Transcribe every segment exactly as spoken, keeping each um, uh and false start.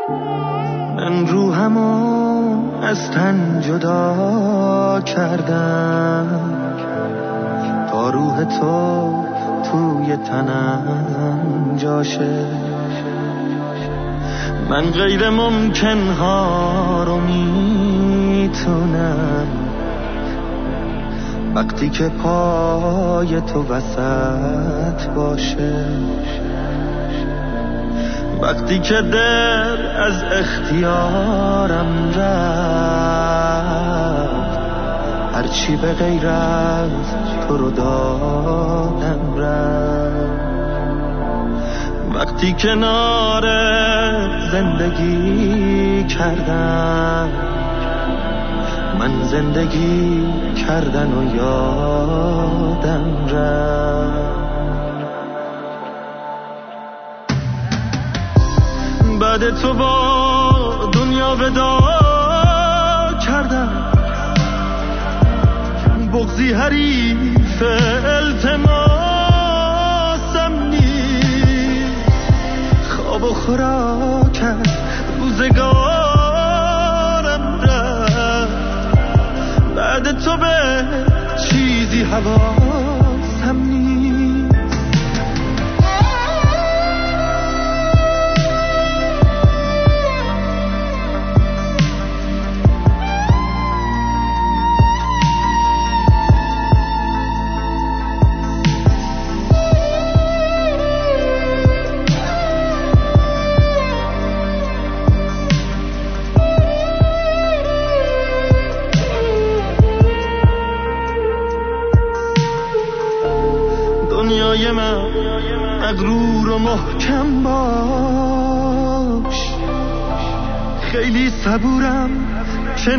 من روحمو از تن جدا کردم تا روح تو توی تنم جاشه. من غیر ممکن ها رو میتونم وقتی که پای تو وسط باشه، وقتی که دل از اختیارم رفت، هرچی به غیر از تو رو دادم رفت، وقتی کنار زندگی کردم، من زندگی کردن و یادم رفت. بعد تو با دنیا ودا کردم، بغضی حریف التماسم نیست، خواب و خوراکت روزگارم رفت، بعد تو به چیزی حواسم نیست. دنیای من مغرور و محکم باش، خیلی صبورم که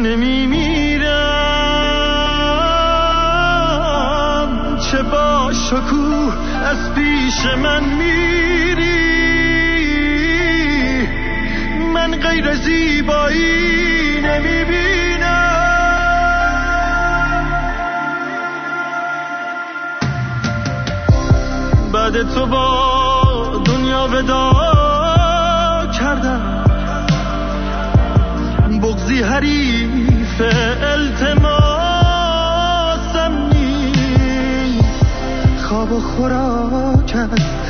نمیمیرم، چه با شکوه از پیش من میری، من غیر زیبایی نمیبینم. بعد تو با دنیا ودا کردم، بغضی حریف التماسم نیست، خواب و خوراکت